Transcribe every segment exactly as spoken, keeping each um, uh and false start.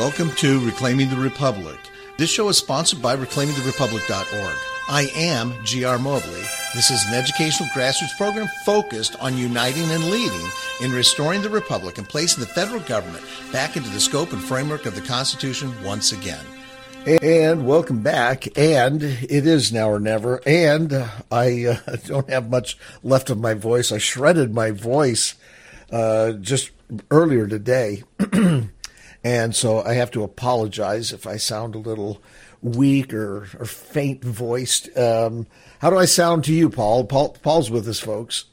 welcome to Reclaiming the Republic. This show is sponsored by reclaiming the republic dot org. I am G R Mobley. This is an educational grassroots program focused on uniting and leading in restoring the republic and placing the federal government back into the scope and framework of the Constitution once again. And welcome back. And it is now or never. And uh, I uh, don't have much left of my voice. I shredded my voice uh, just earlier today. And so I have to apologize if I sound a little weak or, or faint voiced. Um, how do I sound to you, Paul? Paul Paul's with us, folks.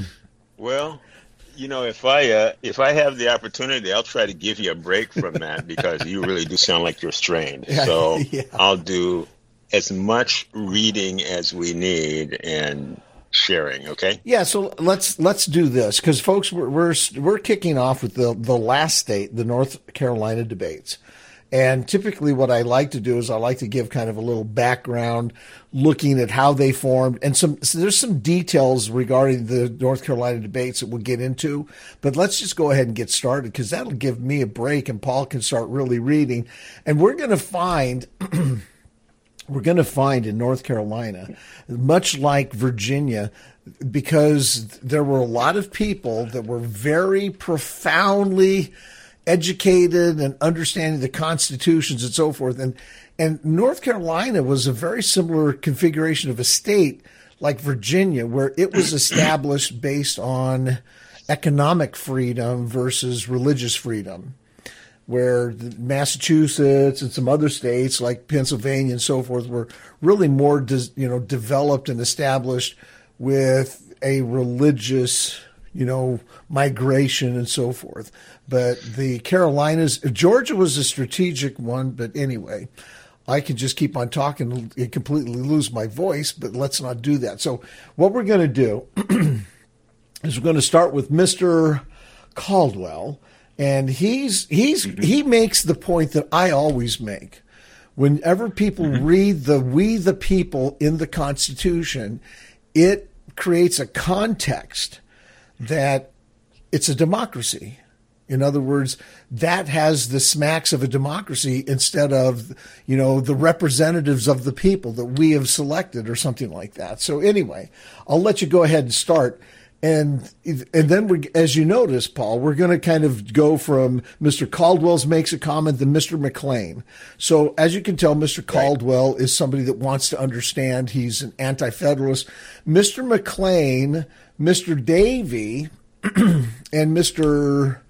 Well, you know, if I uh, if I have the opportunity, I'll try to give you a break from that because you really do sound like you're strained. So yeah. I'll do as much reading as we need and sharing. Okay. Yeah. So let's let's do this because, folks, we're we're we're kicking off with the the last state, the North Carolina debates. And typically what I like to do is I like to give kind of a little background looking at how they formed. And some so there's some details regarding the North Carolina debates that we'll get into. But let's just go ahead and get started because that'll give me a break and Paul can start really reading. And we're going to find we're going to find in North Carolina, much like Virginia, because there were a lot of people that were very profoundly educated and understanding the constitutions and so forth. And, and North Carolina was a very similar configuration of a state like Virginia, where it was established based on economic freedom versus religious freedom, where Massachusetts and some other states like Pennsylvania and so forth were really more, you know, developed and established with a religious, you know, migration and so forth. But the Carolinas, Georgia was a strategic one. But anyway, I can just keep on talking and completely lose my voice, but let's not do that. So what we're going to do is we're going to start with Mister Caldwell. And he's he's mm-hmm. he makes the point that I always make. Whenever people mm-hmm. read the "We the People" in the Constitution, it creates a context that it's a democracy. In other words, that has the smacks of a democracy instead of, you know, the representatives of the people that we have selected or something like that. So anyway, I'll let you go ahead and start. And and then, we, as you notice, Paul, we're going to kind of go from Mister Caldwell's makes a comment to Mister McLean. So as you can tell, Mister Caldwell is somebody that wants to understand. He's an anti-federalist. Mister McLean, Mister Davey, and Mister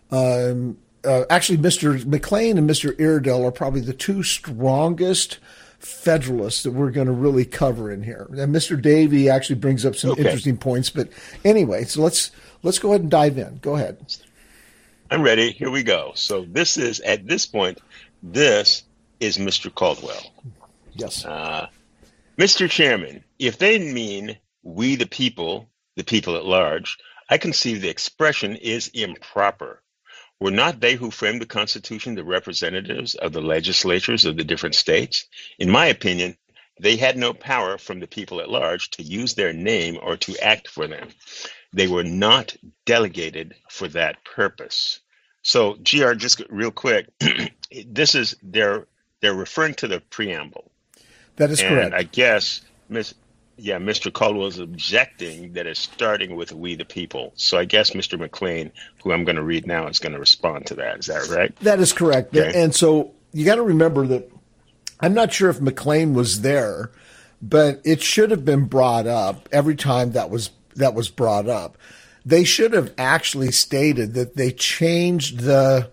Um, uh, actually, Mister McLean and Mister Iredell are probably the two strongest Federalists that we're going to really cover in here. And Mister Davey actually brings up some okay. interesting points. But anyway, so let's let's go ahead and dive in. Go ahead. I'm ready. Here we go. So this is, at this point, this is Mister Caldwell. Yes. Uh, Mister Chairman, if they mean we the people, the people at large, I conceive the expression is improper. Were not they who framed the Constitution the representatives of the legislatures of the different states? In my opinion, they had no power from the people at large to use their name or to act for them. They were not delegated for that purpose. So, G R, just real quick, this is, they're, they're referring to the preamble. That is and correct. I guess, Miss Yeah, Mister Caldwell is objecting that it's starting with "we the people." So I guess Mister McLean, who I'm going to read now, is going to respond to that. Is that right? That is correct. Okay. And so you got to remember that I'm not sure if McLean was there, but it should have been brought up every time that was that was brought up. They should have actually stated that they changed the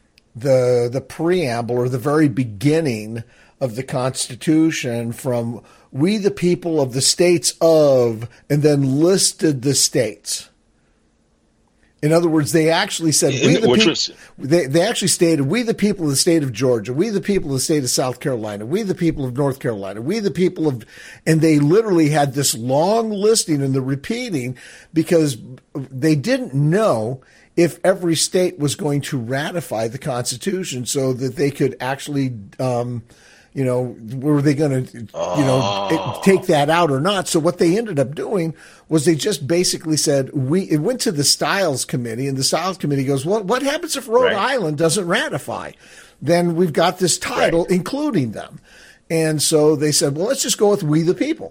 the the preamble or the very beginning of the Constitution from "we the people of the states of," and then listed the states. In other words, they actually said, we the Which people, was, they, they actually stated, "we the people of the state of Georgia, we the people of the state of South Carolina, we the people of North Carolina, we the people of," and they literally had this long listing and the repeating because they didn't know if every state was going to ratify the Constitution so that they could actually, um, you know, were they going to, you know, oh. take that out or not? So what they ended up doing was they just basically said, we, it went to the Styles Committee, and the Styles Committee goes, well, what happens if Rhode right. Island doesn't ratify? then we've got this title right. including them. And so they said, well, let's just go with we the people.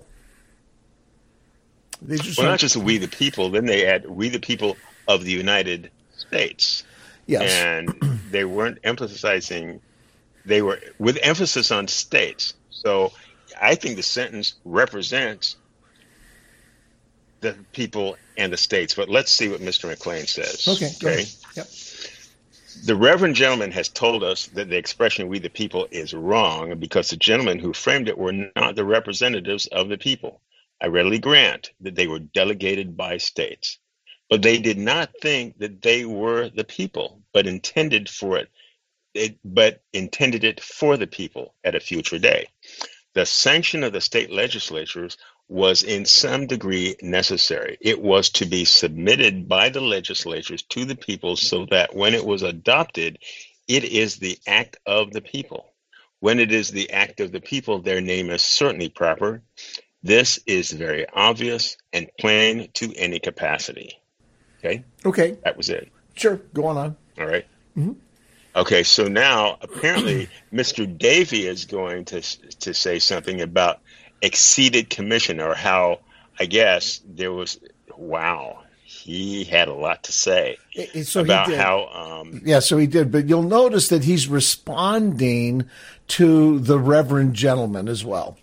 They just well, not just we the people. Then they add we the people of the United States. Yes. And they weren't emphasizing, they were with emphasis on states. So I think the sentence represents the people and the states. But let's see what Mister McLean says. Okay. Go okay? Yep. The reverend gentleman has told us that the expression we the people is wrong because the gentlemen who framed it were not the representatives of the people. I readily grant that they were delegated by states, but they did not think that they were the people, but intended for it, it but intended it for the people at a future day. The sanction of the state legislatures was in some degree necessary. It was to be submitted by the legislatures to the people so that when it was adopted, it is the act of the people. When it is the act of the people, their name is certainly proper. This is very obvious and plain to any capacity. Okay? Okay. That was it. Sure. Go on on. All right. Mm-hmm. Okay, so now apparently Mister Davey is going to to say something about exceeded commission, or how, I guess, there was, wow, he had a lot to say so about he did. how... Um, yeah, so he did, but you'll notice that he's responding to the reverend gentleman as well.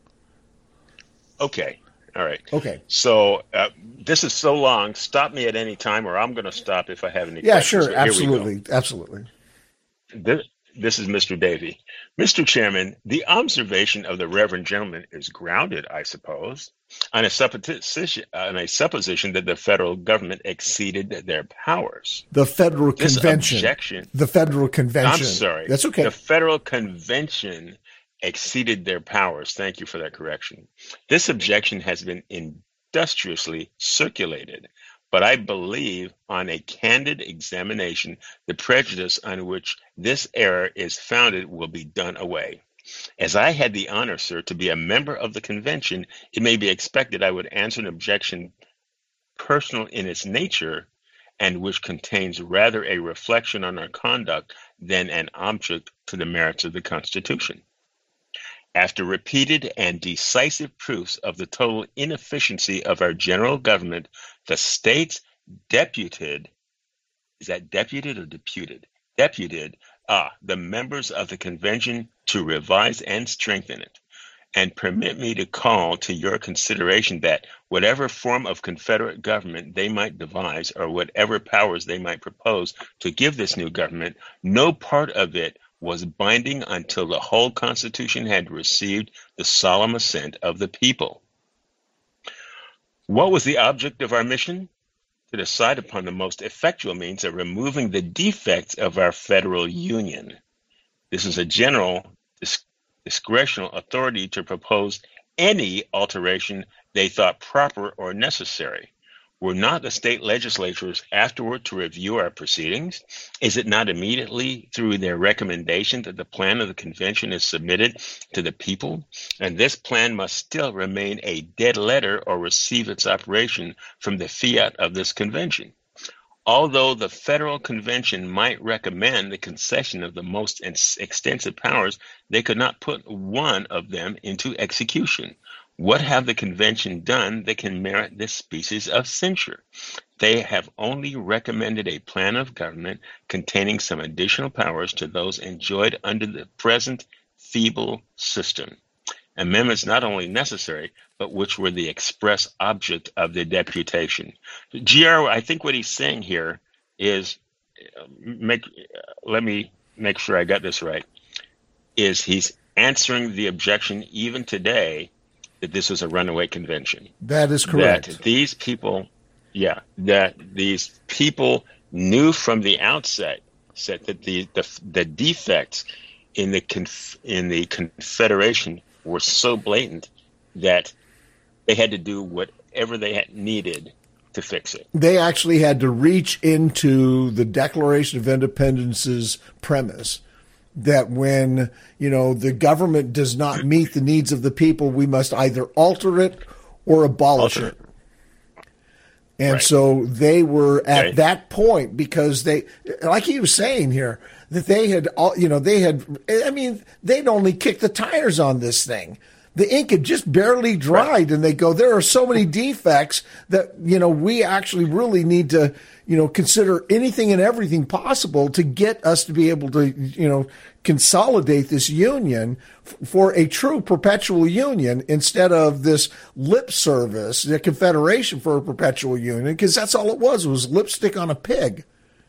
Okay, all right. Okay. So uh, this is so long, stop me at any time, or I'm going to stop if I have any yeah, questions. Yeah, sure, absolutely, absolutely. This, this is Mister Davey. Mister Chairman, the observation of the reverend gentleman is grounded, I suppose, on a supposition, on a supposition that the federal government exceeded their powers. The federal this convention. Objection, the federal convention. I'm sorry. That's okay. The federal convention exceeded their powers. Thank you for that correction. This objection has been industriously circulated, but I believe on a candid examination, the prejudice on which this error is founded will be done away. As I had the honor, sir, to be a member of the convention, it may be expected I would answer an objection personal in its nature and which contains rather a reflection on our conduct than an object to the merits of the Constitution. After repeated and decisive proofs of the total inefficiency of our general government, the states deputed, is that deputed or deputed? Deputed, ah, the members of the convention to revise and strengthen it. And permit me to call to your consideration that whatever form of confederate government they might devise or whatever powers they might propose to give this new government, no part of it was binding until the whole Constitution had received the solemn assent of the people. What was the object of our mission? To decide upon the most effectual means of removing the defects of our federal union. This is a general dis- discretional authority to propose any alteration they thought proper or necessary. Were not the state legislatures afterward to review our proceedings? Is it not immediately through their recommendation that the plan of the convention is submitted to the people? And this plan must still remain a dead letter or receive its operation from the fiat of this convention. Although the federal convention might recommend the concession of the most extensive powers, they could not put one of them into execution. What have the convention done that can merit this species of censure? They have only recommended a plan of government containing some additional powers to those enjoyed under the present feeble system. Amendments not only necessary, but which were the express object of the deputation. G R, I think what he's saying here is, make, let me make sure I got this right, is he's answering the objection even today that this was a runaway convention. That is correct. That these people, yeah, that these people knew from the outset said that the the, the defects in the conf, in the Confederation were so blatant that they had to do whatever they had needed to fix it. They actually had to reach into the Declaration of Independence's premise that when, you know, the government does not meet the needs of the people, we must either alter it or abolish alter it. it. And right. so they were at okay. that point because they, like he was saying here, that they had all, you know, they had, I mean, they'd only kicked the tires on this thing. The ink had just barely dried, right. And they go, there are so many defects that, you know, we actually really need to, you know, consider anything and everything possible to get us to be able to, you know, consolidate this union f- for a true perpetual union instead of this lip service, the Confederation for a perpetual union, because that's all it was, it was lipstick on a pig.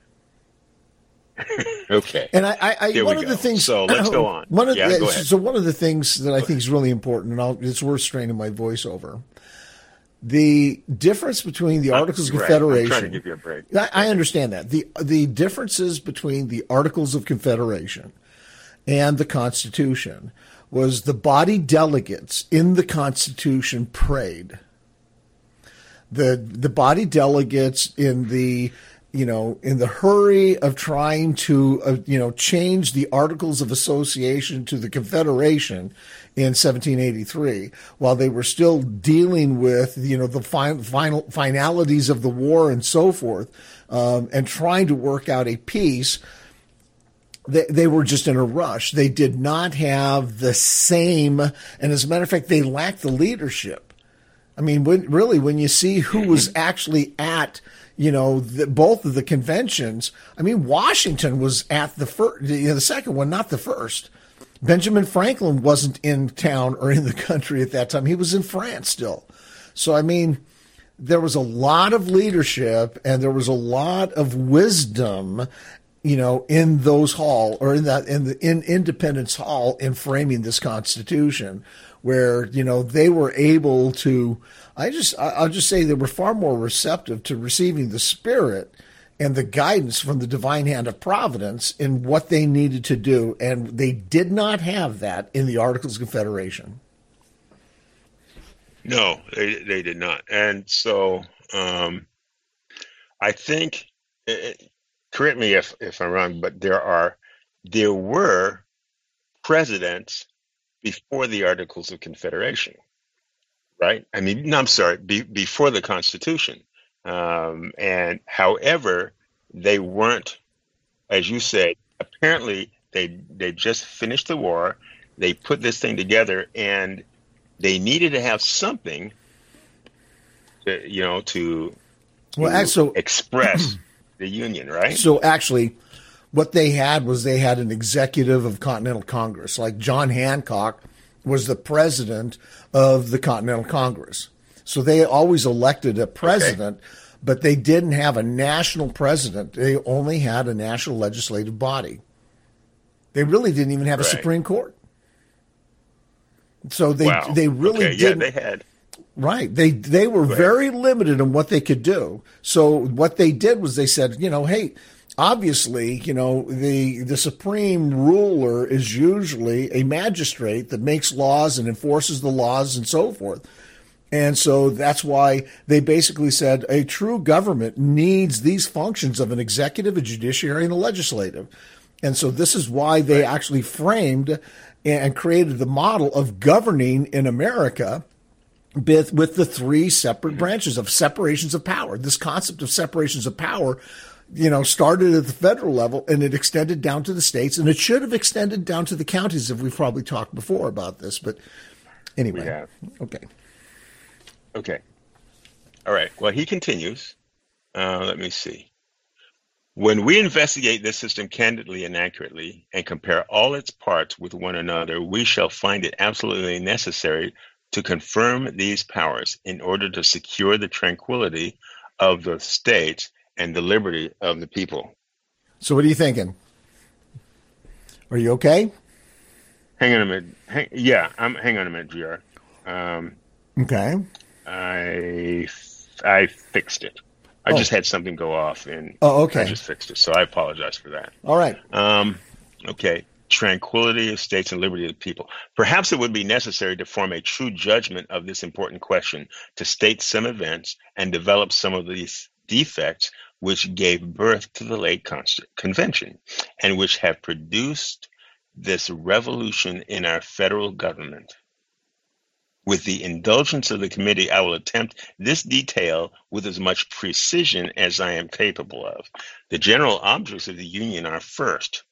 Okay. And I, I, I one of go. the things. So let's go on. One of yeah, the, go ahead. So one of the things that I think is really important, and I'll, it's worth straining my voice over, the difference between the Articles of right. Confederation. I'm trying to give you a break. I, I understand that the the differences between the Articles of Confederation and the Constitution was the body delegates in the Constitution prayed. The the body delegates in the you know, in the hurry of trying to, uh, you know, change the Articles of Association to the Confederation in seventeen eighty-three, while they were still dealing with, you know, the final, final finalities of the war and so forth, um, and trying to work out a peace, they, they were just in a rush. They did not have the same, and as a matter of fact, they lacked the leadership. I mean, when, really, when you see who was actually at, you know, the, both of the conventions. I mean, Washington was at the first, you know, the second one, not the first. Benjamin Franklin wasn't in town or in the country at that time. He was in France still. So, I mean, there was a lot of leadership and there was a lot of wisdom, you know, in those hall or in that, in the, in Independence Hall in framing this Constitution, where, you know, they were able to, I just, I'll just say they were far more receptive to receiving the spirit and the guidance from the divine hand of providence in what they needed to do. And they did not have that in the Articles of Confederation. No, they, they did not. And so um, I think, it, correct me if, if I'm wrong, but there are, there were presidents before the Articles of Confederation. Right? I mean, no, I'm sorry, be, before the Constitution. Um, and however, they weren't, as you said, apparently they they just finished the war. They put this thing together and they needed to have something, to, you know, to, to well, so, express the Union, right? So actually, what they had was they had an executive of Continental Congress, like John Hancock was the president of the Continental Congress. So they always elected a president, okay. But they didn't have a national president. They only had a national legislative body. They really didn't even have a right. Supreme Court. So they wow. they really okay, didn't. Yeah, they had. Right. They they were right. very limited in what they could do. So what they did was they said, you know, hey, obviously, you know, the the supreme ruler is usually a magistrate that makes laws and enforces the laws and so forth. And so that's why they basically said a true government needs these functions of an executive, a judiciary, and a legislative. And so this is why they right. actually framed and created the model of governing in America with, with the three separate branches of separations of power. This concept of separations of power, you know, started at the federal level and it extended down to the states, and it should have extended down to the counties if we've probably talked before about this. But anyway, we have. Okay. Okay. All right. Well, he continues. Uh, let me see. When we investigate this system candidly and accurately and compare all its parts with one another, we shall find it absolutely necessary to confirm these powers in order to secure the tranquility of the states and the liberty of the people. So what are you thinking? Are you okay? Hang on a minute. Hang, yeah, I'm. Hang on a minute, G R. Um, okay. I I fixed it. I oh. just had something go off, and oh, okay. I just fixed it. So I apologize for that. All right. Um, okay. Tranquility of states and liberty of the people. Perhaps it would be necessary to form a true judgment of this important question, to state some events and develop some of these defects which gave birth to the late Const- convention and which have produced this revolution in our federal government. With the indulgence of the committee, I will attempt this detail with as much precision as I am capable of. The general objects of the Union are, first,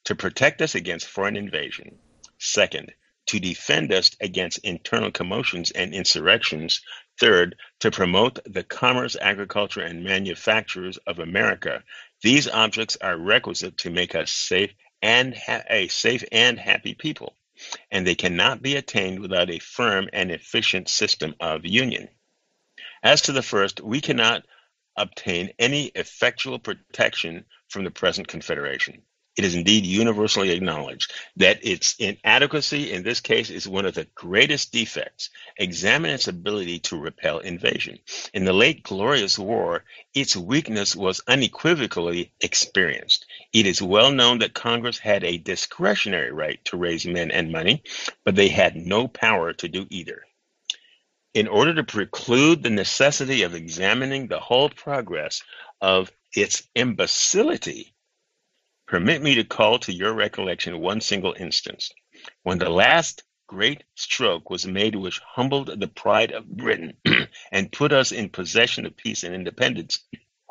to protect us against foreign invasion. Second, to defend us against internal commotions and insurrections. Third, to promote the commerce, agriculture, and manufactures of America. These objects are requisite to make us safe and ha- a safe and happy people, and they cannot be attained without a firm and efficient system of union. As to the first, we cannot obtain any effectual protection from the present Confederation. It is indeed universally acknowledged that its inadequacy in this case is one of the greatest defects. Examine its ability to repel invasion. In the late glorious war, its weakness was unequivocally experienced. It is well known that Congress had a discretionary right to raise men and money, but they had no power to do either. In order to preclude the necessity of examining the whole progress of its imbecility, permit me to call to your recollection one single instance, when the last great stroke was made which humbled the pride of Britain and put us in possession of peace and independence.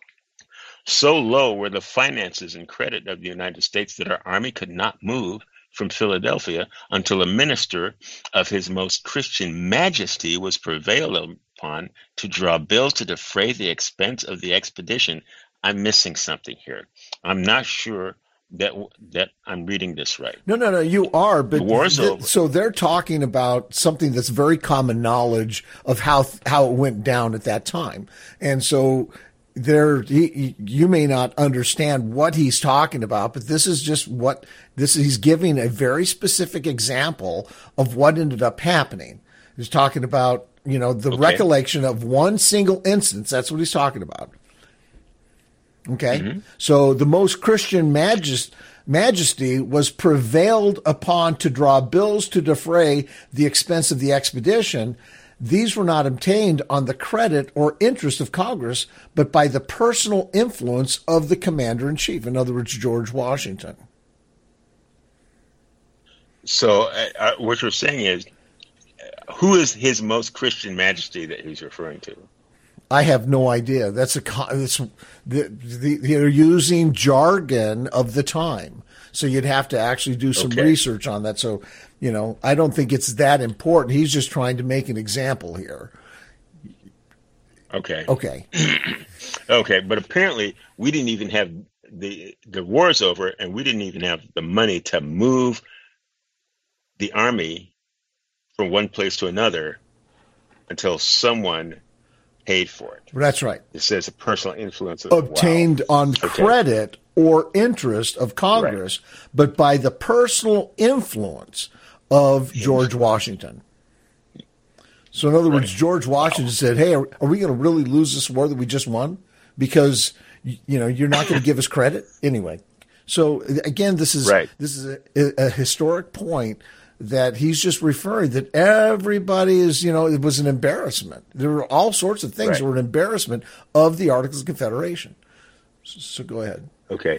So low were the finances and credit of the United States that our army could not move from Philadelphia until a minister of His Most Christian Majesty was prevailed upon to draw bills to defray the expense of the expedition. I'm missing something here. I'm not sure that that I'm reading this right. No, no, no, you are. But the war's th- over. So they're talking about something that's very common knowledge of how how it went down at that time, and so there he, you may not understand what he's talking about, but this is just what this is. He's giving a very specific example of what ended up happening. He's talking about, you know, the Okay. recollection of one single instance. That's what he's talking about. Okay. Mm-hmm. So the Most Christian Majest- Majesty was prevailed upon to draw bills to defray the expense of the expedition. These were not obtained on the credit or interest of Congress, but by the personal influence of the commander-in-chief. In other words, George Washington. So uh, uh, what you're saying is, uh, who is His Most Christian Majesty that he's referring to? I have no idea. That's a it's, the, the, they're using jargon of the time, so you'd have to actually do some Okay. research on that. So, you know, I don't think it's that important. He's just trying to make an example here. Okay. Okay. Okay, but apparently we didn't even have the the war's over, and we didn't even have the money to move the army from one place to another until someone paid for it. That's right. It says a personal influence of, Obtained wow. on Okay. credit or interest of Congress, but by the personal influence of George Washington. So in other words, Right. George Washington said, hey, are, are we going to really lose this war that we just won? Because, y- you know, you're not going to give us credit anyway. So again, this is, Right. this is a, a historic point that he's just referring that everybody is, you know, it was an embarrassment. There were all sorts of things Right. that were an embarrassment of the Articles of Confederation. So, so go ahead. Okay.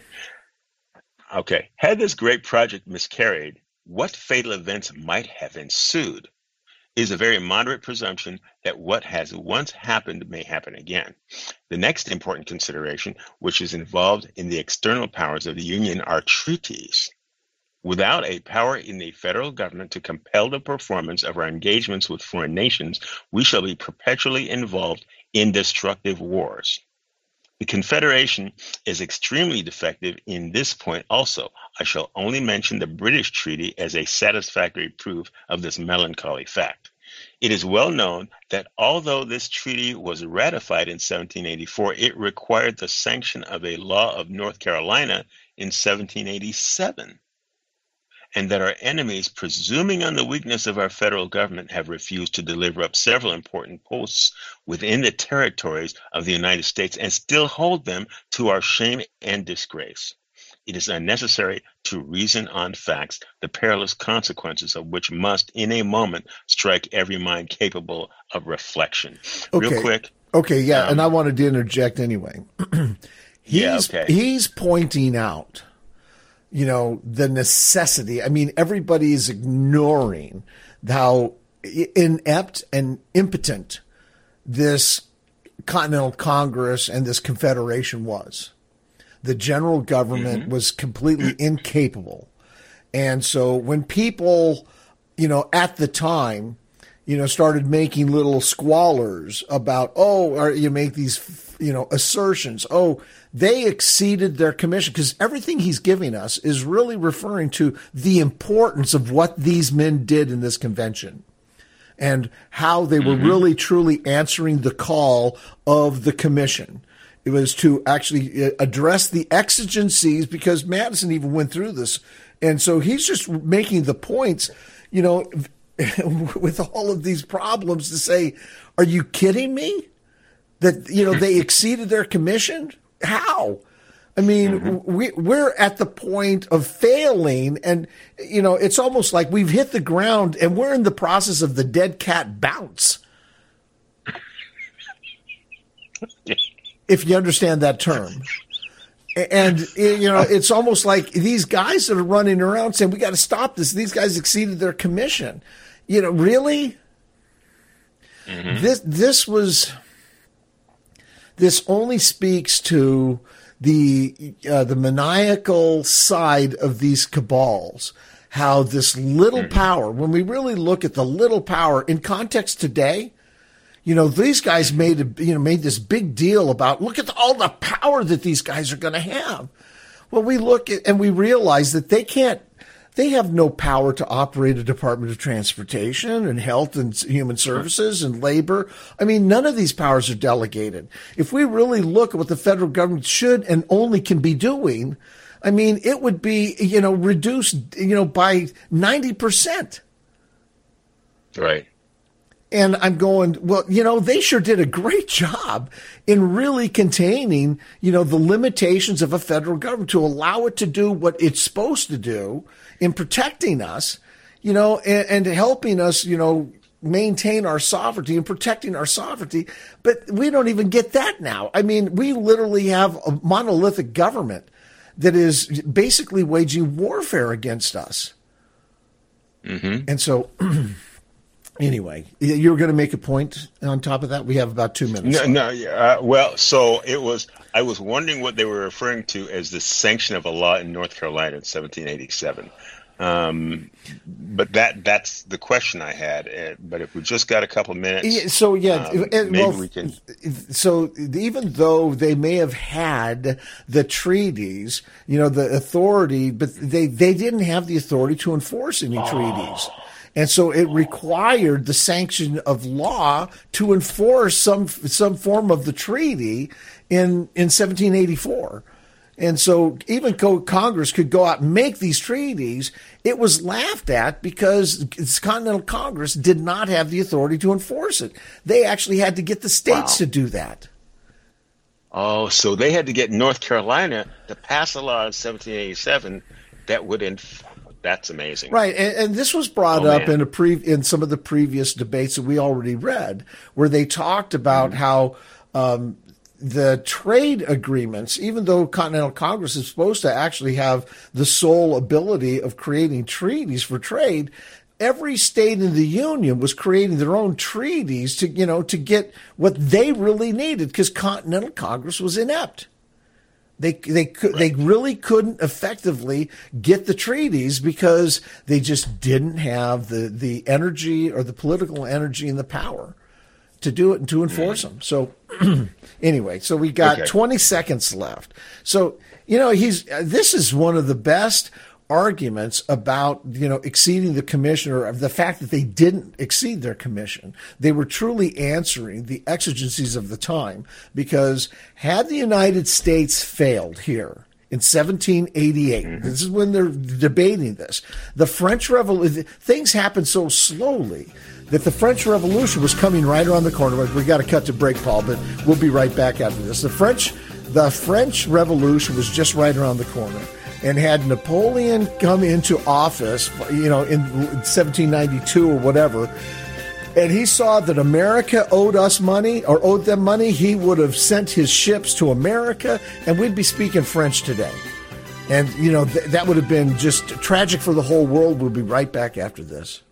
Okay. Had this great project miscarried, what fatal events might have ensued? It is a very moderate presumption that what has once happened may happen again. The next important consideration, which is involved in the external powers of the Union, are treaties. Without a power in the federal government to compel the performance of our engagements with foreign nations, we shall be perpetually involved in destructive wars. The Confederation is extremely defective in this point also. I shall only mention the British treaty as a satisfactory proof of this melancholy fact. It is well known that although this treaty was ratified in seventeen eighty-four, it required the sanction of a law of North Carolina in seventeen eighty-seven. And that our enemies, presuming on the weakness of our federal government, have refused to deliver up several important posts within the territories of the United States and still hold them to our shame and disgrace. It is unnecessary to reason on facts, the perilous consequences of which must, in a moment, strike every mind capable of reflection. Okay. Real quick. Okay, yeah, Um, and I wanted to interject anyway. he's, Yeah, okay. He's pointing out, you know, the necessity. I mean, everybody is ignoring how inept and impotent this Continental Congress and this Confederation was. The general government Mm-hmm. was completely incapable. And so when people, you know, at the time, you know, started making little squallors about, oh, or you make these, you know, assertions, oh, they exceeded their commission, because everything he's giving us is really referring to the importance of what these men did in this convention and how they were mm-hmm. really truly answering the call of the commission. It was to actually address the exigencies, because Madison even went through this. And so he's just making the points, you know, with all of these problems, to say, are you kidding me? That, you know, they exceeded their commission? How? I mean, mm-hmm. we, we're at the point of failing, and, you know, it's almost like we've hit the ground and we're in the process of the dead cat bounce. If you understand that term. And, you know, it's almost like these guys that are running around saying, we got to stop this. These guys exceeded their commission. You know, really? Mm-hmm. This, this was, this only speaks to the, uh, the maniacal side of these cabals. How this little mm-hmm. power, when we really look at the little power in context today, you know, these guys made a, you know, made this big deal about, look at all the power that these guys are going to have. Well, we look at, and we realize that they can't, they have no power to operate a Department of Transportation and Health and Human Services and Labor. I mean, none of these powers are delegated. If we really look at what the federal government should and only can be doing, I mean, it would be, you know, reduced, you know, by ninety percent. Right. And I'm going, well, you know, they sure did a great job in really containing, you know, the limitations of a federal government to allow it to do what it's supposed to do in protecting us, you know, and, and helping us, you know, maintain our sovereignty and protecting our sovereignty. But we don't even get that now. I mean, we literally have a monolithic government that is basically waging warfare against us. Mm-hmm. And so... Anyway, you were going to make a point on top of that? We have about two minutes. No, no. Uh, well, so it was, I was wondering what they were referring to as the sanction of a law in North Carolina in seventeen eighty-seven. Um, but that that's the question I had. Uh, but if we just got a couple of minutes. Yeah, so, yeah, um, maybe well, we can. So even though they may have had the treaties, you know, the authority, but they, they didn't have the authority to enforce any oh. treaties. And so it required the sanction of law to enforce some some form of the treaty in in seventeen eighty-four. And so even though Congress could go out and make these treaties, it was laughed at because Continental Congress did not have the authority to enforce it. They actually had to get the states wow. to do that. Oh, so they had to get North Carolina to pass a law in seventeen eighty-seven that would enforce. That's amazing. Right. And, and this was brought oh, up in a pre in some of the previous debates that we already read, where they talked about mm-hmm. how um, the trade agreements, even though Continental Congress is supposed to actually have the sole ability of creating treaties for trade, every state in the Union was creating their own treaties to, you know, to get what they really needed, because Continental Congress was inept. They they could right. they really couldn't effectively get the treaties because they just didn't have the, the energy or the political energy and the power to do it and to enforce mm. them. So anyway, so we got okay. twenty seconds left. So, you know, he's this is one of the best arguments about, you know, exceeding the commission, or the fact that they didn't exceed their commission. They were truly answering the exigencies of the time, because had the United States failed here in seventeen eighty-eight, mm-hmm. this is when they're debating this, the French Revolution, things happened so slowly that the French Revolution was coming right around the corner. We got to cut to break, Paul, but we'll be right back after this. The French, the French Revolution was just right around the corner. And had Napoleon come into office, you know, in seventeen ninety-two or whatever, and he saw that America owed us money or owed them money, he would have sent his ships to America, and we'd be speaking French today. And, you know, th- that would have been just tragic for the whole world. We'll be right back after this.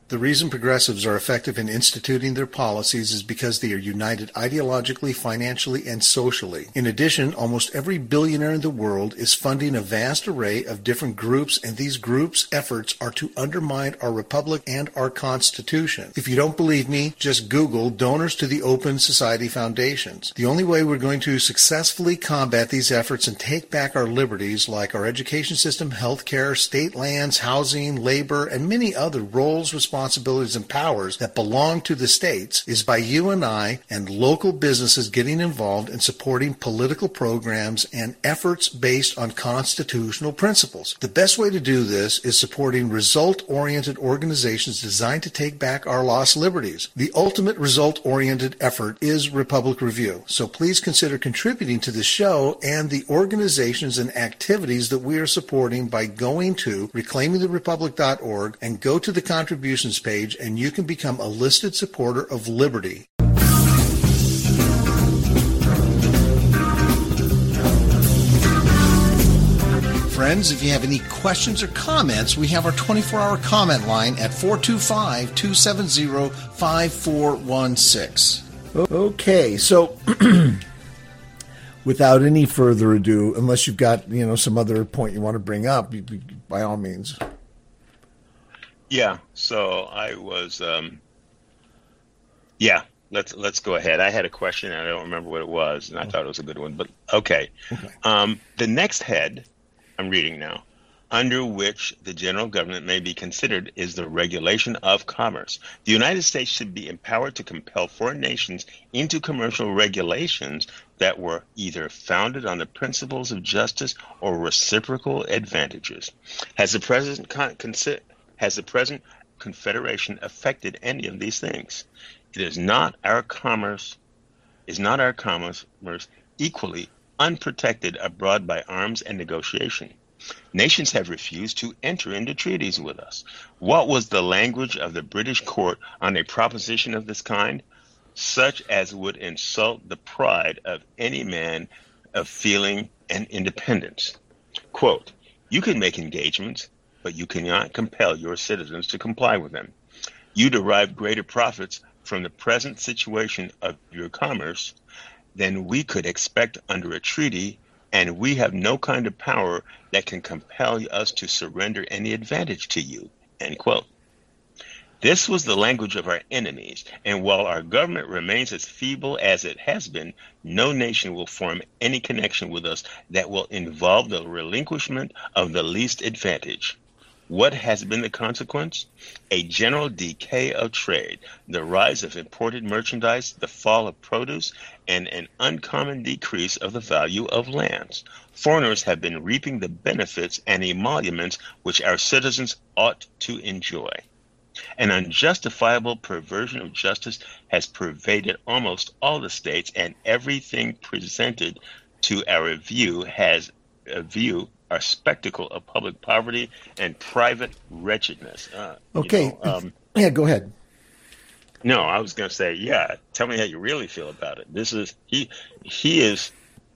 The reason progressives are effective in instituting their policies is because they are united ideologically, financially, and socially. In addition, almost every billionaire in the world is funding a vast array of different groups, and these groups' efforts are to undermine our republic and our Constitution. If you don't believe me, just Google donors to the Open Society Foundations. The only way we're going to successfully combat these efforts and take back our liberties, like our education system, health care, state lands, housing, labor, and many other roles, responsibilities, responsibilities and powers that belong to the states, is by you and I and local businesses getting involved in supporting political programs and efforts based on constitutional principles. The best way to do this is supporting result-oriented organizations designed to take back our lost liberties. The ultimate result-oriented effort is Republic Review, so please consider contributing to the show and the organizations and activities that we are supporting by going to reclaiming the republic dot org and go to the contributions page, and you can become a listed supporter of liberty. Friends, if you have any questions or comments, we have our twenty-four hour comment line at four two five, two seven zero, five four one six. Okay, so without any further ado, unless you've got, you know, some other point you want to bring up, by all means. Yeah, so I was, um, yeah, let's let's go ahead. I had a question, and I don't remember what it was, and I thought it was a good one, but okay. okay. Um, the next head, I'm reading now, under which the general government may be considered is the regulation of commerce. The United States should be empowered to compel foreign nations into commercial regulations that were either founded on the principles of justice or reciprocal advantages. Has the President con- considered Has the present Confederation affected any of these things? It is not our commerce, is not our commerce equally unprotected abroad by arms and negotiation. Nations have refused to enter into treaties with us. What was the language of the British court on a proposition of this kind? Such as would insult the pride of any man of feeling and independence. Quote, you can make engagements, but you cannot compel your citizens to comply with them. You derive greater profits from the present situation of your commerce than we could expect under a treaty, and we have no kind of power that can compel us to surrender any advantage to you, end quote. This was the language of our enemies, and while our government remains as feeble as it has been, no nation will form any connection with us that will involve the relinquishment of the least advantage. What has been the consequence? A general decay of trade, the rise of imported merchandise, the fall of produce, and an uncommon decrease of the value of lands. Foreigners have been reaping the benefits and emoluments which our citizens ought to enjoy. An unjustifiable perversion of justice has pervaded almost all the states, and everything presented to our view has a view our spectacle of public poverty and private wretchedness. Uh, okay. You know, um, yeah, go ahead. No, I was going to say, yeah, tell me how you really feel about it. This is, he, he is,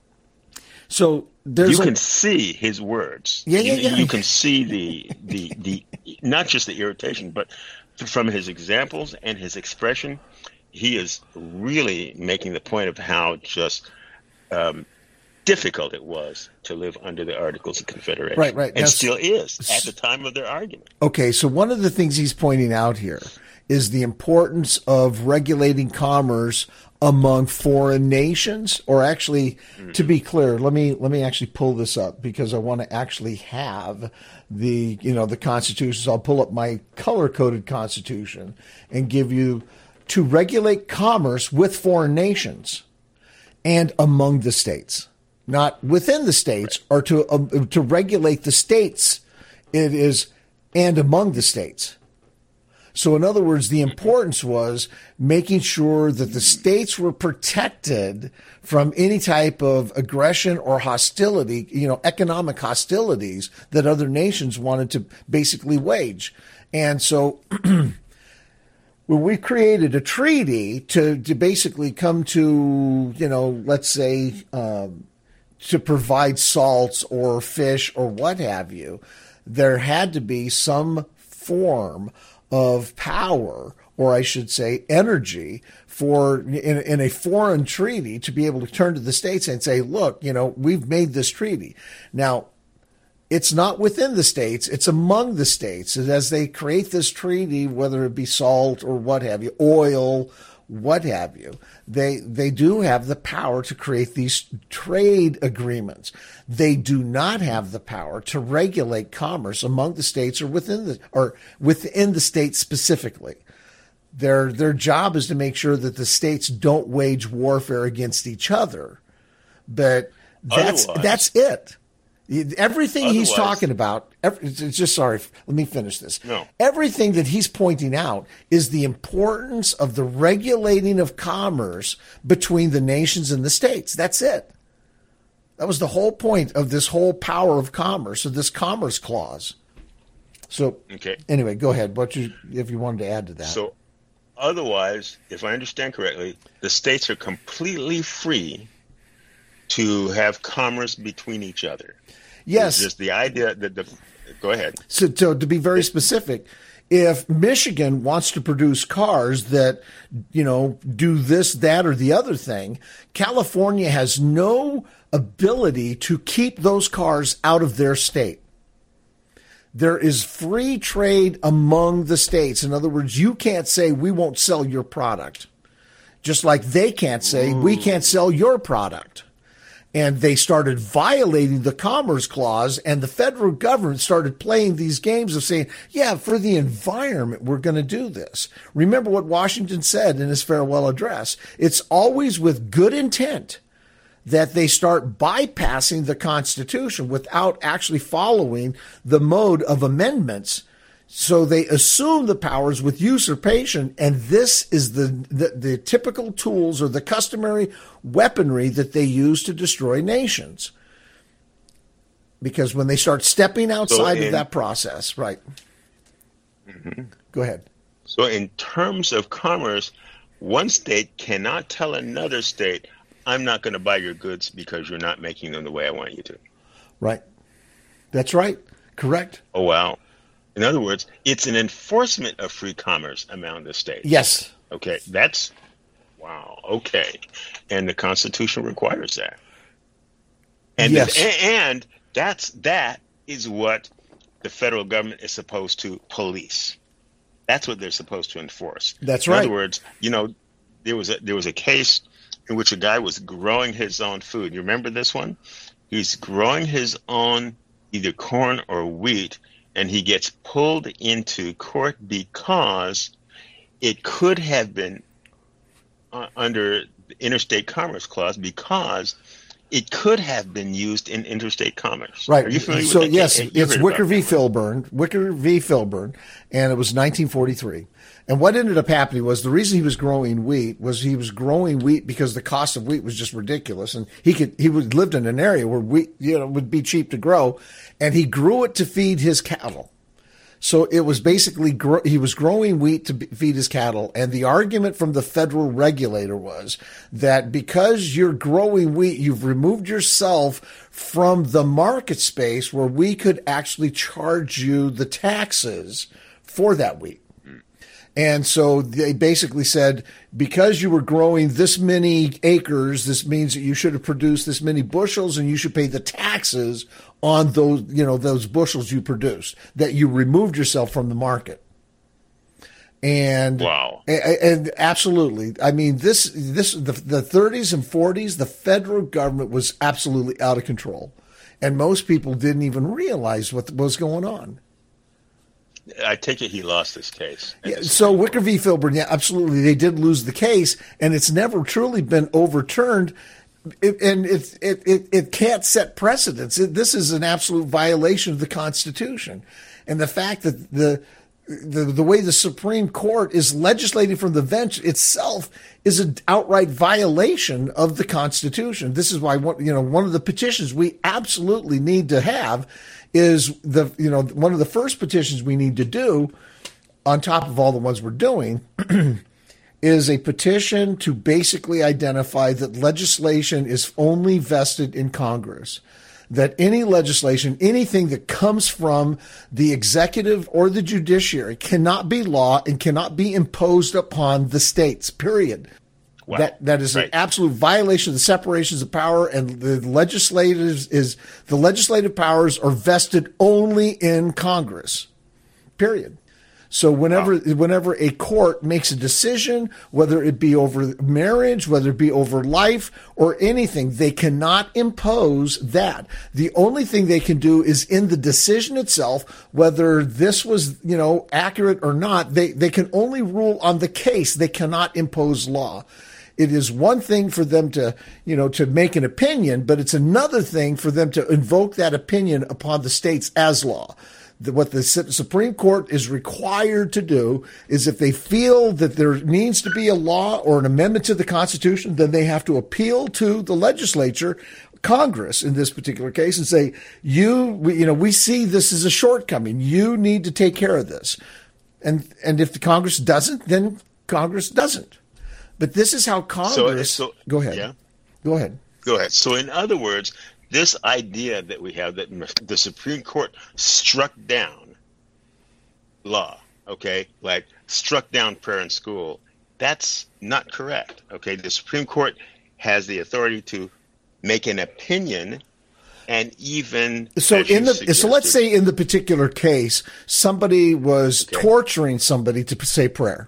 so there's you a, can see his words. Yeah, yeah, you, yeah. You can see the, the, the, not just the irritation, but from his examples and his expression, he is really making the point of how just, um, difficult it was to live under the Articles of Confederation. Right, right. And now, still is at the time of their argument. Okay, so one of the things he's pointing out here is the importance of regulating commerce among foreign nations, or actually, mm-hmm. to be clear, let me let me actually pull this up because I want to actually have the, you know, the Constitution. So I'll pull up my color-coded Constitution and give you to regulate commerce with foreign nations and among the states. Not within the states, right. or to um, to regulate the states. It is and among the states. So in other words, the importance was making sure that the states were protected from any type of aggression or hostility, you know, economic hostilities that other nations wanted to basically wage. And so when we created a treaty to, to basically come to, you know, let's say, um, to provide salts or fish or what have you, there had to be some form of power, or I should say energy, for in, in a foreign treaty to be able to turn to the states and say, look, you know, we've made this treaty. Now, it's not within the states, it's among the states. And as they create this treaty, whether it be salt or what have you, oil, what have you, they they do have the power to create these trade agreements. They do not have the power to regulate commerce among the states or within the or within the states specifically. Their their job is to make sure that the states don't wage warfare against each other. But that's Otherwise, that's it. Everything he's Otherwise- talking about, every, it's just sorry, let me finish this. No. Everything that he's pointing out is the importance of the regulating of commerce between the nations and the states. That's it. That was the whole point of this whole power of commerce, of this commerce clause. So, Okay. anyway, go ahead. What you, if you wanted to add to that? So otherwise, if I understand correctly, the states are completely free to have commerce between each other. yes. It's just the idea that the go ahead. So, so to be very specific, if Michigan wants to produce cars that, you know, do this, that, or the other thing, California has no ability to keep those cars out of their state. There is free trade among the states. In other words, you can't say we won't sell your product, just like they can't say Ooh. we can't sell your product. And they started violating the Commerce Clause, and the federal government started playing these games of saying, yeah, for the environment, we're going to do this. Remember what Washington said in his farewell address. It's always with good intent that they start bypassing the Constitution without actually following the mode of amendments. So they assume the powers with usurpation, and this is the, the, the typical tools or the customary weaponry that they use to destroy nations. Because when they start stepping outside so in, of that process, right? Mm-hmm. Go ahead. So in terms of commerce, one state cannot tell another state, I'm not going to buy your goods because you're not making them the way I want you to. Right. That's right. Correct. Oh, wow. In other words, it's an enforcement of free commerce among the states. Yes. Okay, that's, wow, okay. And the Constitution requires that. And yes. The, and that's, that is what the federal government is supposed to police. That's what they're supposed to enforce. That's in right. In other words, you know, there was a, there was a case in which a guy was growing his own food. You remember this one? He's growing his own either corn or wheat, and he gets pulled into court because it could have been uh, under the Interstate Commerce Clause because it could have been used in interstate commerce. Right. Are you familiar so, with that? yes, You it's Wicker v. that, Filburn, Wicker v. Filburn, and it was nineteen forty-three. And what ended up happening was the reason he was growing wheat was he was growing wheat because the cost of wheat was just ridiculous. And he could, he would lived in an area where wheat, you know, would be cheap to grow, and he grew it to feed his cattle. So it was basically, gro- he was growing wheat to be- feed his cattle. And the argument from the federal regulator was that because you're growing wheat, you've removed yourself from the market space where we could actually charge you the taxes for that wheat. And so they basically said, because you were growing this many acres, this means that you should have produced this many bushels and you should pay the taxes on those, you know, those bushels you produced, that you removed yourself from the market. And wow. And, and absolutely. I mean, this, this, the, the thirties and forties, the federal government was absolutely out of control. And most people didn't even realize what was going on. I take it he lost this case. Yeah, so Wicker v. Filburn, yeah, absolutely. They did lose the case, and it's never truly been overturned. It, and it, it, it, it can't set precedents. It, this is an absolute violation of the Constitution. And the fact that the, the, the way the Supreme Court is legislating from the bench itself is an outright violation of the Constitution. This is why, you know, one of the petitions we absolutely need to have is the, you know, one of the first petitions we need to do on top of all the ones we're doing is a petition to basically identify that legislation is only vested in Congress, that any legislation, anything that comes from the executive or the judiciary cannot be law and cannot be imposed upon the states, period. Wow. That that is right. An absolute violation of the separations of power, and the legislative is the legislative powers are vested only in Congress. Period. So whenever wow. whenever a court makes a decision, whether it be over marriage, whether it be over life or anything, they cannot impose that. The only thing they can do is in the decision itself, whether this was, you know, accurate or not, they, they can only rule on the case. They cannot impose law. It is one thing for them to, you know, to make an opinion, but it's another thing for them to invoke that opinion upon the states as law. The, what the Supreme Court is required to do is if they feel that there needs to be a law or an amendment to the Constitution, then they have to appeal to the legislature, Congress in this particular case, and say, you, we, you know, we see this as a shortcoming. You need to take care of this. And, and if the Congress doesn't, then Congress doesn't. But this is how Congress. So, so, go ahead. Yeah. Go ahead. Go ahead. So, in other words, this idea that we have that the Supreme Court struck down law, okay, like struck down prayer in school, that's not correct. Okay, the Supreme Court has the authority to make an opinion. And even so, in the so let's say in the particular case, somebody was okay. torturing somebody to say prayer.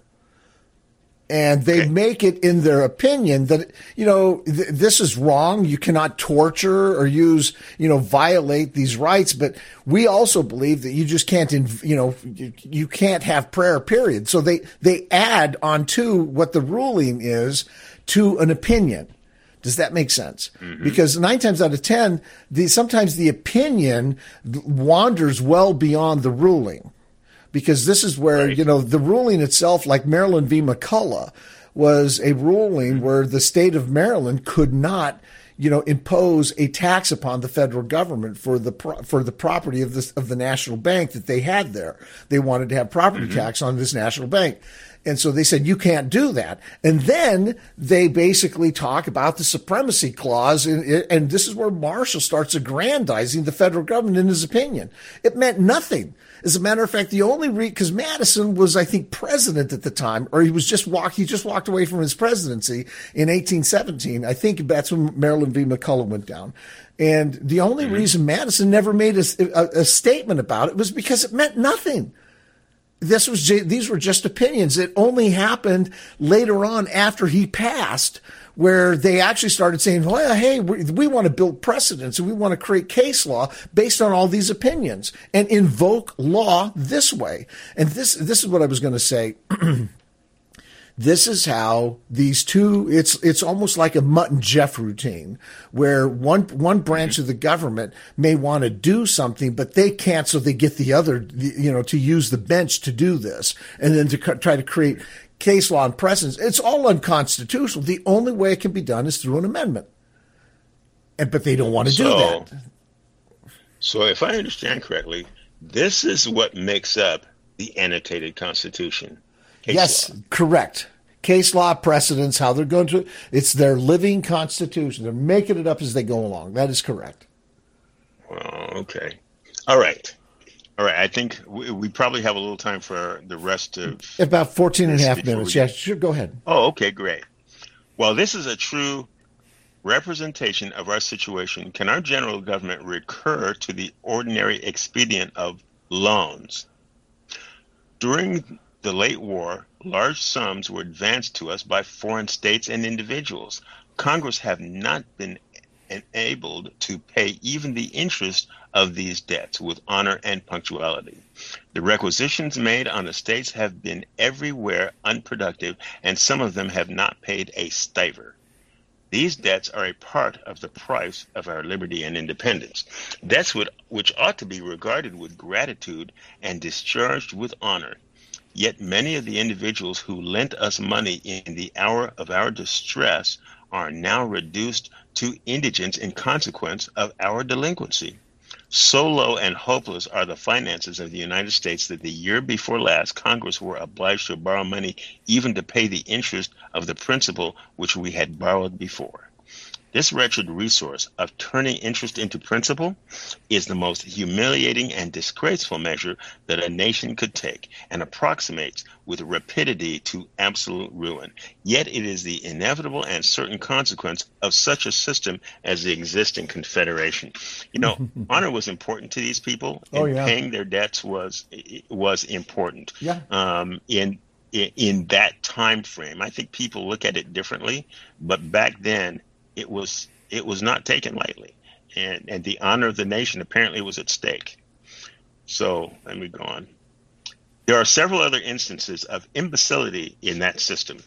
And they okay. make it in their opinion that, you know, th- this is wrong. You cannot torture or use, you know, violate these rights. But we also believe that you just can't, inv- you know, you, you can't have prayer, period. So they, they add onto what the ruling is to an opinion. Does that make sense? Mm-hmm. Because nine times out of ten, the, sometimes the opinion wanders well beyond the ruling. Because this is where, right. you know, the ruling itself, like Maryland v. McCullough, was a ruling where the state of Maryland could not, you know, impose a tax upon the federal government for the pro- for the property of this of the national bank that they had there. They wanted to have property mm-hmm. tax on this national bank. And so they said, you can't do that. And then they basically talk about the supremacy clause. And, and this is where Marshall starts aggrandizing the federal government in his opinion. It meant nothing. As a matter of fact, the only re because Madison was, I think, president at the time, or he was just walk, he just walked away from his presidency in eighteen seventeen. I think that's when Maryland v. McCullough went down. And the only mm-hmm. reason Madison never made a, a, a statement about it was because it meant nothing. This was these were just opinions. It only happened later on after he passed, where they actually started saying, well, hey, we, we want to build precedents and we want to create case law based on all these opinions and invoke law this way. And this this is what I was going to say. This is how these two, it's it's almost like a Mutt and Jeff routine, where one one branch of the government may want to do something, but they can't, so they get the other, you know, to use the bench to do this, and then to try to create case law and precedents. It's all unconstitutional. The only way it can be done is through an amendment. And but they don't want to so, do that. So if I understand correctly, this is what makes up the annotated Constitution. Case yes, law. Correct. Case law, precedents, how they're going to, it's their living constitution. They're making it up as they go along. That is correct. Well, okay. All right. All right. I think we, we probably have a little time for the rest of. About fourteen and a half minutes. We... Yeah, sure. Go ahead. Oh, okay. Great. Well, this is a true representation of our situation. Can our general government recur to the ordinary expedient of loans? During the late war, large sums were advanced to us by foreign states and individuals. Congress have not been enabled to pay even the interest of these debts with honor and punctuality. The requisitions made on the states have been everywhere unproductive, and some of them have not paid a stiver. These debts are a part of the price of our liberty and independence. Debts would, which ought to be regarded with gratitude and discharged with honor. Yet many of the individuals who lent us money in the hour of our distress are now reduced to indigence in consequence of our delinquency. So low and hopeless are the finances of the United States that the year before last, Congress were obliged to borrow money even to pay the interest of the principal which we had borrowed before. This wretched resource of turning interest into principle is the most humiliating and disgraceful measure that a nation could take, and approximates with rapidity to absolute ruin. Yet it is the inevitable and certain consequence of such a system as the existing confederation. You know, honor was important to these people, and oh, yeah. paying their debts was was important. Yeah. Um, in in that time frame, I think people look at it differently, but back then it was it was not taken lightly, and and the honor of the nation apparently was at stake. So let me go on. There are several other instances of imbecility in that system.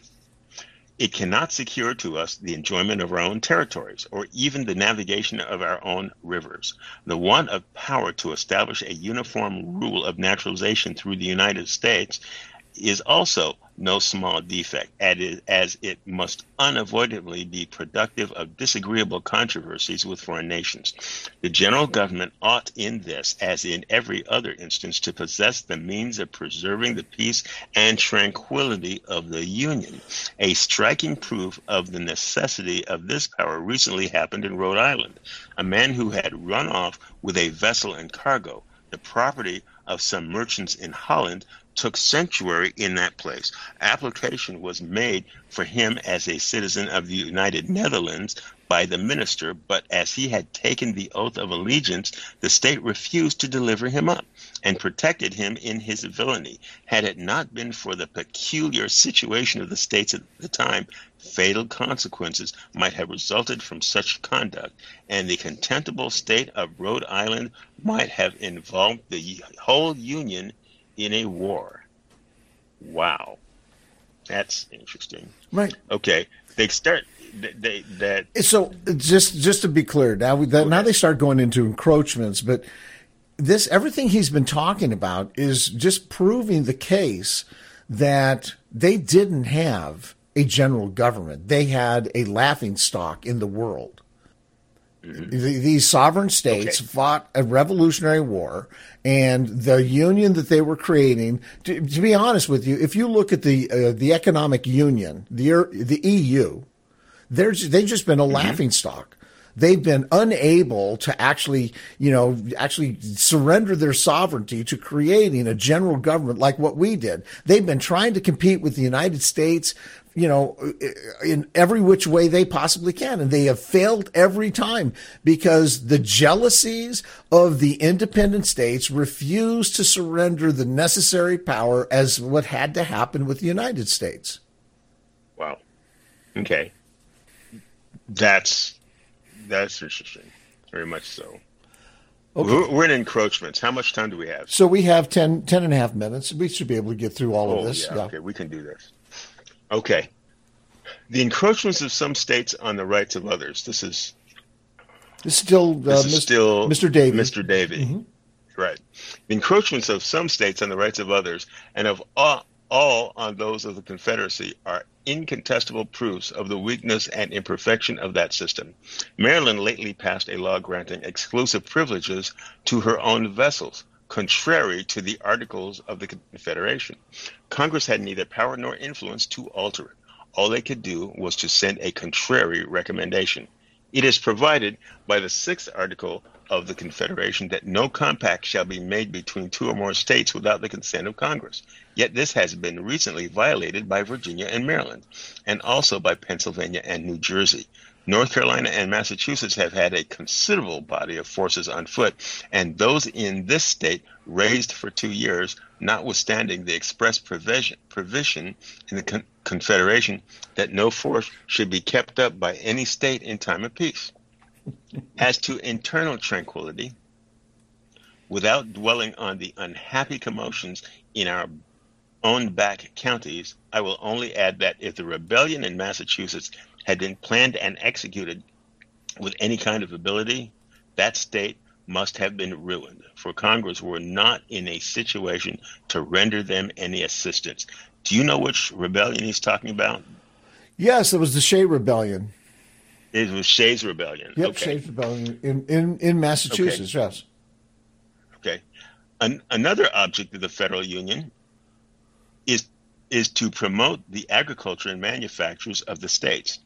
It cannot secure to us the enjoyment of our own territories, or even the navigation of our own rivers. The want of power to establish a uniform rule of naturalization through the United States is also no small defect, as it must unavoidably be productive of disagreeable controversies with foreign nations. The general government ought in this, as in every other instance, to possess the means of preserving the peace and tranquility of the Union. A striking proof of the necessity of this power recently happened in Rhode Island. A man who had run off with a vessel and cargo, the property of some merchants in Holland, took sanctuary in that place. Application was made for him as a citizen of the United Netherlands by the minister, but as he had taken the oath of allegiance, the state refused to deliver him up and protected him in his villainy. Had it not been for the peculiar situation of the states at the time, fatal consequences might have resulted from such conduct, and the contemptible state of Rhode Island might have involved the whole Union in a war. Wow, that's interesting. Right. Okay. They start. They that. So just just to be clear, now we, that, now they start going into encroachments, but this everything he's been talking about is just proving the case that they didn't have a general government. They had a laughingstock in the world. Mm-hmm. These sovereign states okay. fought a revolutionary war, and the union that they were creating, to, to be honest with you, if you look at the uh, the economic union, the the E U, they're, they've just been a mm-hmm. laughingstock. They've been unable to actually, you know, actually surrender their sovereignty to creating a general government like what we did. They've been trying to compete with the United States, you know, in every which way they possibly can. And they have failed every time because the jealousies of the independent states refuse to surrender the necessary power as what had to happen with the United States. Wow. Okay. That's... That's interesting. Very much so. Okay. We're, we're in encroachments. How much time do we have? So we have ten, ten and a half minutes. We should be able to get through all oh, of this. Yeah, yeah. Okay, we can do this. Okay. The encroachments of some states on the rights of others. This is this is still, uh, this is Mister still Mister Davey. Mister Davey. Mm-hmm. Right. The encroachments of some states on the rights of others and of all, all on those of the Confederacy are incontestable proofs of the weakness and imperfection of that system. Maryland lately passed a law granting exclusive privileges to her own vessels, contrary to the Articles of the Confederation. Congress had neither power nor influence to alter it. All they could do was to send a contrary recommendation. It is provided by the sixth article of the Confederation that no compact shall be made between two or more states without the consent of Congress. Yet this has been recently violated by Virginia and Maryland, and also by Pennsylvania and New Jersey. North Carolina and Massachusetts have had a considerable body of forces on foot, and those in this state raised for two years, notwithstanding the express provision, provision in the con- Confederation that no force should be kept up by any state in time of peace. As to internal tranquility, without dwelling on the unhappy commotions in our own back counties, I will only add that if the rebellion in Massachusetts had been planned and executed with any kind of ability, that state must have been ruined, for Congress were not in a situation to render them any assistance. Do you know which rebellion he's talking about? Yes, it was the Shea Rebellion. It was Shays Rebellion. Yep, okay. Shays Rebellion in, in, in Massachusetts, okay. yes. Okay. An, another object of the federal union is is to promote the agriculture and manufactures of the states.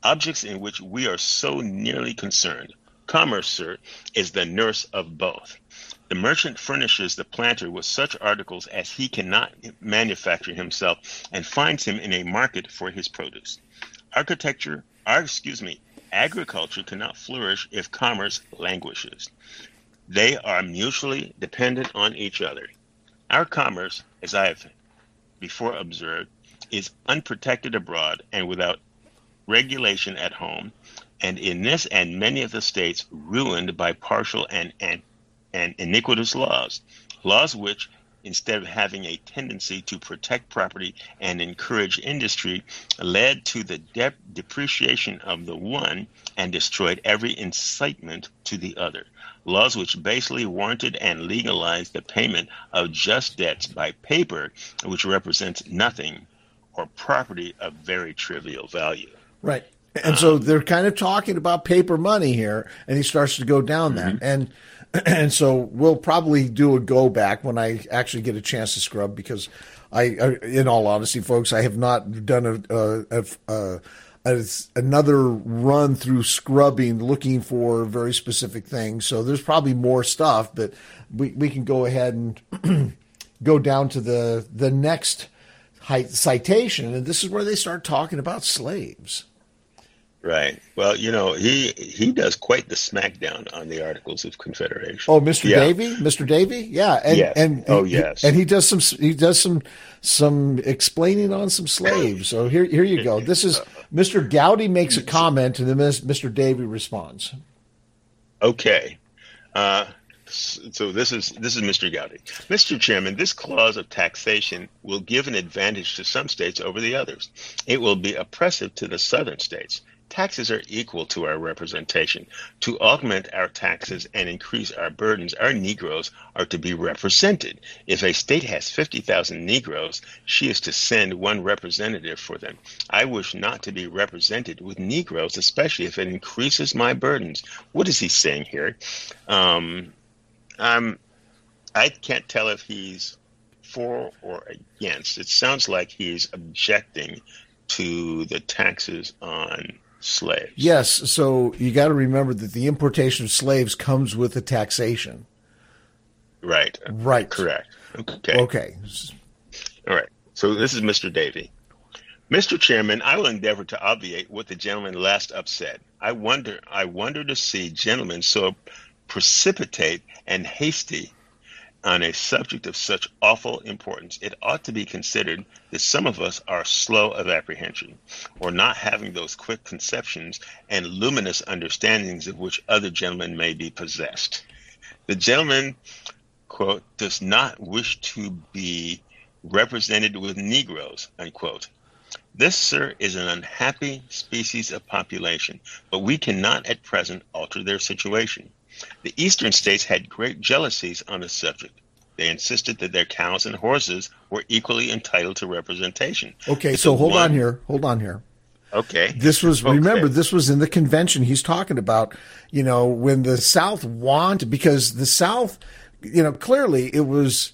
objects in which we are so nearly concerned. Commerce, sir, is the nurse of both. The merchant furnishes the planter with such articles as he cannot manufacture himself and finds him in a market for his produce. Architecture, or excuse me, agriculture cannot flourish if commerce languishes. They are mutually dependent on each other. Our commerce, as I have before observed, is unprotected abroad and without regulation at home, and in this and many of the states ruined by partial and, and, and iniquitous laws, laws which, instead of having a tendency to protect property and encourage industry, led to the de- depreciation of the one and destroyed every incitement to the other. Laws which basically warranted and legalized the payment of just debts by paper, which represents nothing, or property of very trivial value. Right. And so they're kind of talking about paper money here, and he starts to go down that. Mm-hmm. And and so we'll probably do a go back when I actually get a chance to scrub, because I, I in all honesty, folks, I have not done a, a, a, a As another run through scrubbing, looking for very specific things. So there's probably more stuff, but we, we can go ahead and go down to the the next citation, and this is where they start talking about slaves. Right. Well, you know, he he does quite the smackdown on the Articles of Confederation. Oh, Mister Yeah. Davy, Mister Davy, yeah, and Yes. and Oh, he- yes. and he does some he does some some explaining on some slaves. So here here you go. This is Mister Gowdy makes a comment, and then Mister Davy responds. Okay. Uh, so this is this is Mister Gowdy. Mister Chairman, this clause of taxation will give an advantage to some states over the others. It will be oppressive to the southern states. Taxes are equal to our representation. To augment our taxes and increase our burdens, our Negroes are to be represented. If a state has fifty thousand Negroes, she is to send one representative for them. I wish not to be represented with Negroes, especially if it increases my burdens. What is he saying here? Um, I'm, I can't tell if he's for or against. It sounds like he's objecting to the taxes on slaves. Yes, so you got to remember that the importation of slaves comes with the taxation. Right. Right. Correct. Okay. Okay. All right. So this is Mister Davy. Mister Chairman, I will endeavor to obviate what the gentleman last up said. I wonder, I wonder to see gentlemen so precipitate and hasty on a subject of such awful importance. It ought to be considered that some of us are slow of apprehension, or not having those quick conceptions and luminous understandings of which other gentlemen may be possessed. The gentleman, quote, does not wish to be represented with Negroes, unquote. This, sir, is an unhappy species of population, but we cannot at present alter their situation. The eastern states had great jealousies on the subject. They insisted that their cows and horses were equally entitled to representation. Okay, It's so a hold one- on here. Hold on here. Okay. This was, Okay. remember, this was in the convention he's talking about, you know, when the South wanted, because the South, you know, clearly it was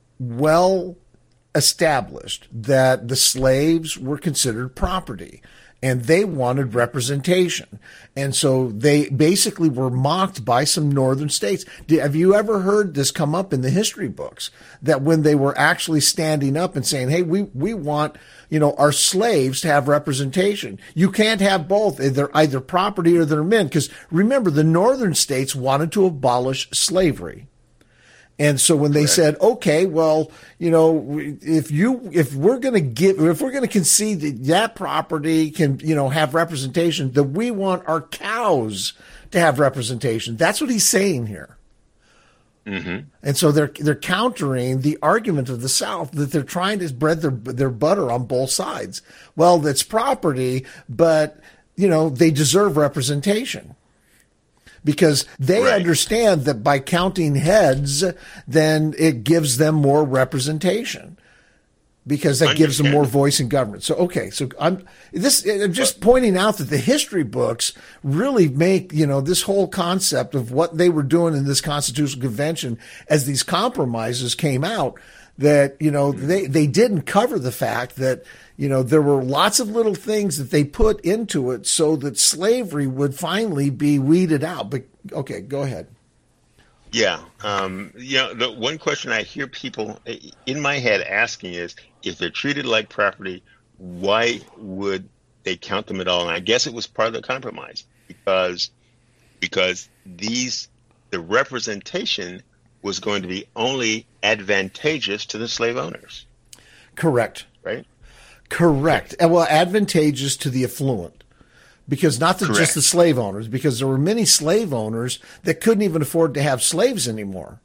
well established that the slaves were considered property and they wanted representation. And so they basically were mocked by some northern states. Did, have you ever heard this come up in the history books, that when they were actually standing up and saying, hey, we, we want, you know, our slaves to have representation. You can't have both. They're either property or they're men. Because remember, the northern states wanted to abolish slavery. And so when they Correct. said, okay, well, you know, if you, if we're going to give, if we're going to concede that that property can, you know, have representation, then we want our cows to have representation. That's what he's saying here. Mm-hmm. And so they're, they're countering the argument of the South that they're trying to spread their, their butter on both sides. Well, that's property, but, you know, they deserve representation. Because they Right. understand that by counting heads, then it gives them more representation, because that gives them more voice in government. So, okay, so I'm this. I'm just pointing out that the history books really make, you know, this whole concept of what they were doing in this Constitutional Convention as these compromises came out. that, you know, they, they didn't cover the fact that, you know, there were lots of little things that they put into it so that slavery would finally be weeded out. But, okay, go ahead. Yeah. Um, you know, the one question I hear people in my head asking is, if they're treated like property, why would they count them at all? And I guess it was part of the compromise because because these the representation was going to be only advantageous to the slave owners. Correct. Right? Correct. And well, advantageous to the affluent. Because not the, just the slave owners, because there were many slave owners that couldn't even afford to have slaves anymore.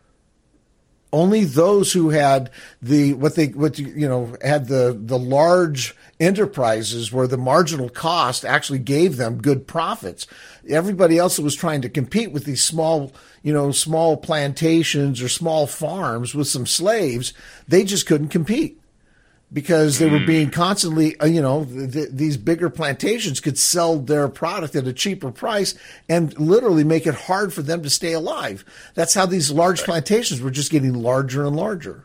Only those who had the what they what you know had the the large enterprises where the marginal cost actually gave them good profits. Everybody else that was trying to compete with these small you know small plantations or small farms with some slaves, they just couldn't compete. Because they were being constantly, you know, th- these bigger plantations could sell their product at a cheaper price and literally make it hard for them to stay alive. That's how these large right. plantations were just getting larger and larger.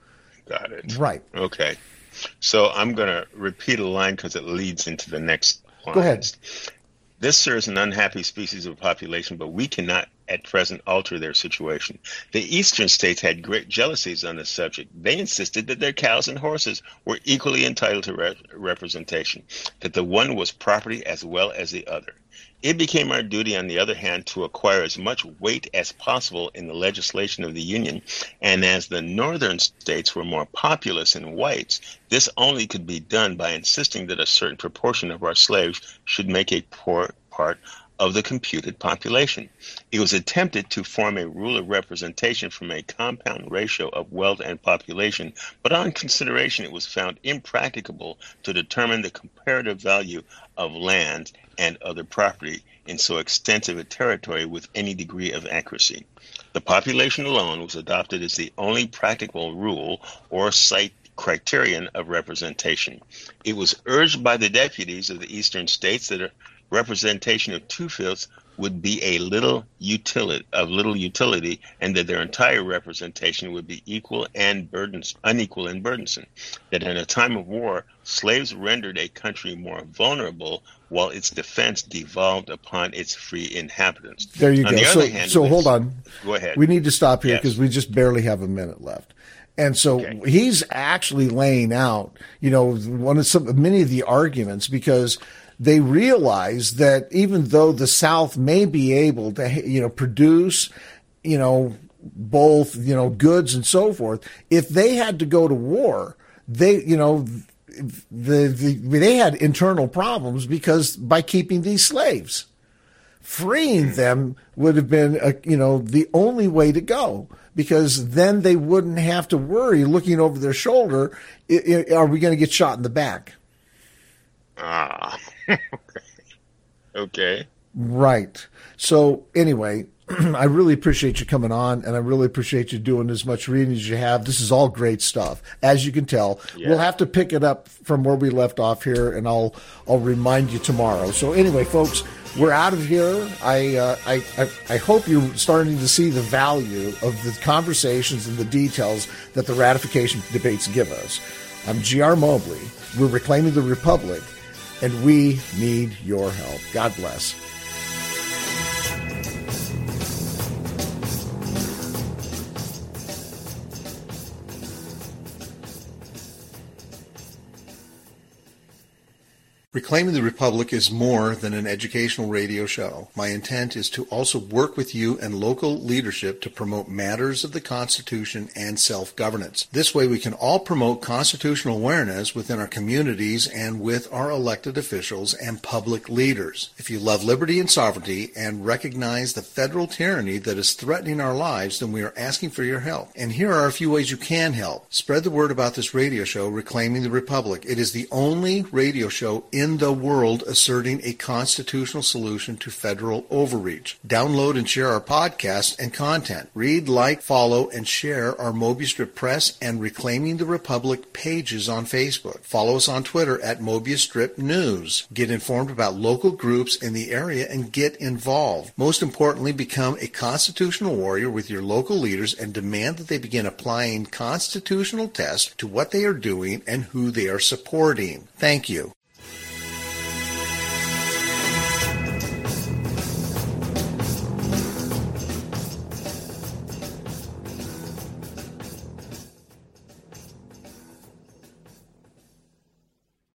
Got it. Right. Okay. So I'm going to repeat a line because it leads into the next line. Go ahead. This serves an unhappy species of population, but we cannot at present alter their situation. The eastern states had great jealousies on the subject. They insisted that their cows and horses were equally entitled to re- representation, that the one was property as well as the other. It became our duty, on the other hand, to acquire as much weight as possible in the legislation of the Union, and as the northern states were more populous in whites, this only could be done by insisting that a certain proportion of our slaves should make a poor part of the computed population. It was attempted to form a rule of representation from a compound ratio of wealth and population, but on consideration it was found impracticable to determine the comparative value of land and other property in so extensive a territory with any degree of accuracy. The population alone was adopted as the only practical rule or site criterion of representation. It was urged by the deputies of the eastern states that a representation of two-fifths would be a little utility of little utility, and that their entire representation would be equal and burdens unequal and burdensome. That in a time of war, slaves rendered a country more vulnerable, while its defense devolved upon its free inhabitants. There you on go. The so, other hand, so was, hold on. Go ahead. We need to stop here because yes. we just barely have a minute left. And so okay. he's actually laying out, you know, one of some many of the arguments, because they realize that even though the South may be able to, you know, produce, you know, both, you know, goods and so forth, if they had to go to war, they, you know, the, the they had internal problems because by keeping these slaves, freeing them would have been, a, you know, the only way to go. Because then they wouldn't have to worry looking over their shoulder, are we going to get shot in the back? Ah, okay. Right. So anyway, I really appreciate you coming on, and I really appreciate you doing as much reading as you have. This is all great stuff. As you can tell, yeah. We'll have to pick it up from where we left off here, and I'll I'll remind you tomorrow. So anyway, folks, we're out of here. I, uh, I, I I hope you're starting to see the value of the conversations and the details that the ratification debates give us. I'm G R Mobley. We're Reclaiming the Republic, and we need your help. God bless. Reclaiming the Republic is more than an educational radio show. My intent is to also work with you and local leadership to promote matters of the Constitution and self-governance. This way we can all promote constitutional awareness within our communities and with our elected officials and public leaders. If you love liberty and sovereignty and recognize the federal tyranny that is threatening our lives, then we are asking for your help. And here are a few ways you can help. Spread the word about this radio show, Reclaiming the Republic. It is the only radio show in the the world asserting a constitutional solution to federal overreach. Download and share our podcast and content. Read, like, follow, and share our Mobius Strip Press and Reclaiming the Republic pages on Facebook. Follow us on Twitter at Mobius Strip News. Get informed about local groups in the area and get involved. Most importantly, become a constitutional warrior with your local leaders and demand that they begin applying constitutional tests to what they are doing and who they are supporting. Thank you.